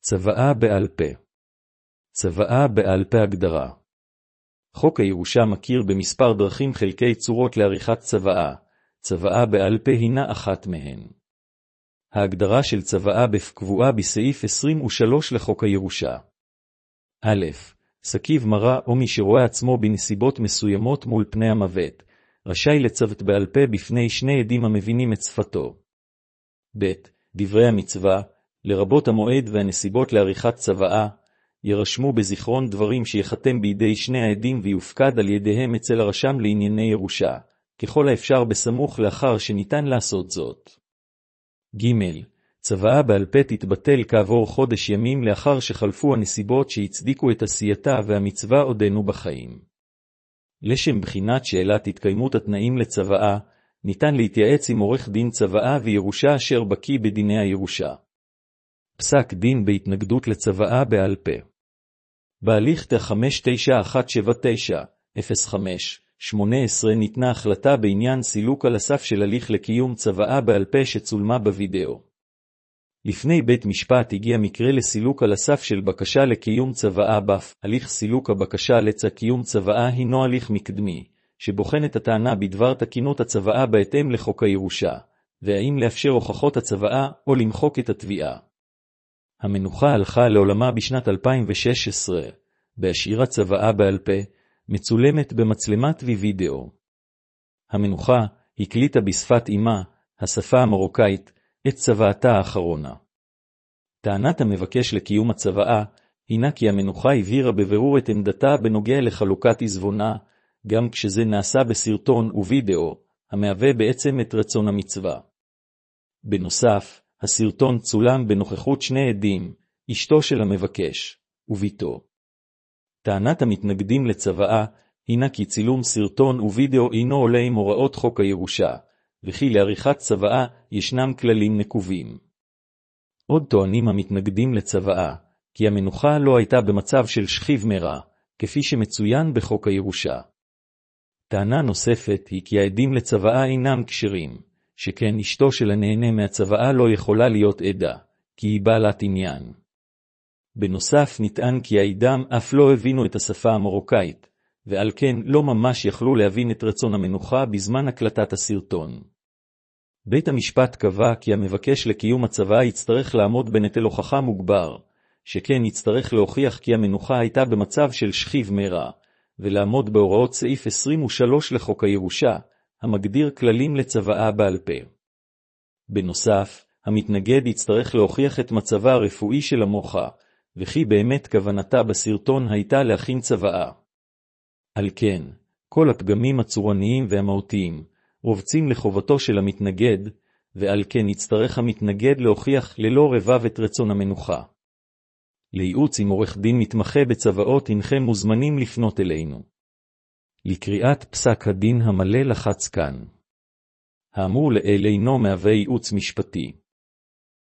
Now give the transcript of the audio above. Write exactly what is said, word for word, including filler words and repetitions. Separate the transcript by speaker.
Speaker 1: צוואה בעל פה. צוואה בעל פה הגדרה. חוק הירושה מכיר במספר דרכים חלקי צורות לעריכת צוואה. צוואה בעל פה הינה אחת מהן. ההגדרה של צוואה קבועה בסעיף עשרים ושלוש לחוק הירושה. א', סקיב מרה או מי שרואה עצמו בנסיבות מסוימות מול פני המוות, רשאי לצוות בעל פה בפני שני עדים המבינים את שפתו. ב', דברי המצווה, לרבות המועד והנסיבות לעריכת צוואה, ירשמו בזיכרון דברים שיחתם בידי שני העדים ויופקד על ידיהם אצל הרשם לענייני ירושה, ככל האפשר בסמוך לאחר שניתן לעשות זאת. ג', צוואה בעל פה תתבטל כעבור חודש ימים לאחר שחלפו הנסיבות שהצדיקו את עשייתה והמצווה עודנו בחיים. לשם בחינת שאלת התקיימות התנאים לצוואה, ניתן להתייעץ עם עורך דין צוואה וירושה אשר בקיא בדיני הירושה. פסק דין בהתנגדות לצוואה בעל פה. בהליך ת חמש תשע אחת שבע תשע אפס חמש שמונה עשרה ניתנה החלטה בעניין סילוק על הסף של הליך לקיום צוואה בעל פה שצולמה בווידאו. לפני בית משפט הגיע מקרה לסילוק על הסף של בקשה לקיום צוואה באף. הליך סילוק הבקשה לצע קיום צוואה הינו הליך מקדמי, שבוחן את הטענה בדבר תקינות הצוואה בהתאם לחוק הירושה, והאם לאפשר הוכחות הצוואה או למחוק את התביעה. המנוחה הלכה לעולמה בשנת אלפיים ושש עשרה, בהשאירה צוואה בעל פה, מצולמת במצלמת וידאו. המנוחה הקליטה בשפת אימה, השפה המרוקאית, את צוואתה האחרונה. טענת המבקש לקיום הצוואה, הינה כי המנוחה הבהירה בבירור את עמדתה בנוגע לחלוקת עזבונה, גם כשזה נעשה בסרטון ווידאו, המהווה בעצם את רצון המצווה. בנוסף, הסרטון צולם בנוכחות שני עדים, אשתו של המבקש, וביתו. טענת המתנגדים לצוואה, הינה כי צילום סרטון ווידאו אינו עולה עם הוראות חוק הירושה, וכי לעריכת צוואה ישנם כללים נקובים. עוד טוענים המתנגדים לצוואה, כי המנוחה לא הייתה במצב של שכיב מרע, כפי שמצוין בחוק הירושה. טענה נוספת היא כי העדים לצוואה אינם כשרים, שכן אשתו של הנהנה מהצוואה לא יכולה להיות עדה, כי היא בעלת עניין. בנוסף נטען כי העדים אף לא הבינו את השפה המרוקאית, ועל כן לא ממש יכלו להבין את רצון המנוחה בזמן הקלטת הסרטון. בית המשפט קבע כי המבקש לקיום הצוואה יצטרך לעמוד בנטל הוכחה מוגבר, שכן יצטרך להוכיח כי המנוחה הייתה במצב של שכיב מרע, ולעמוד בהוראות סעיף עשרים ושלוש לחוק הירושה, המגדיר כללים לצוואה בעל פה. בנוסף, המתנגד יצטרך להוכיח את מצבה הרפואי של המוחה, וכי באמת כוונתה בסרטון הייתה להכין צוואה. על כן, כל הפגמים הצורניים והמהותיים רובצים לחובתו של המתנגד, ועל כן יצטרך המתנגד להוכיח ללא רבב את רצון המנוחה. לייעוץ עם עורך דין מתמחה בצוואות הנכם מוזמנים לפנות אלינו. לקריאת פסק הדין המלא לחץ כאן. האמור לעיל אינו מהווה ייעוץ משפטי.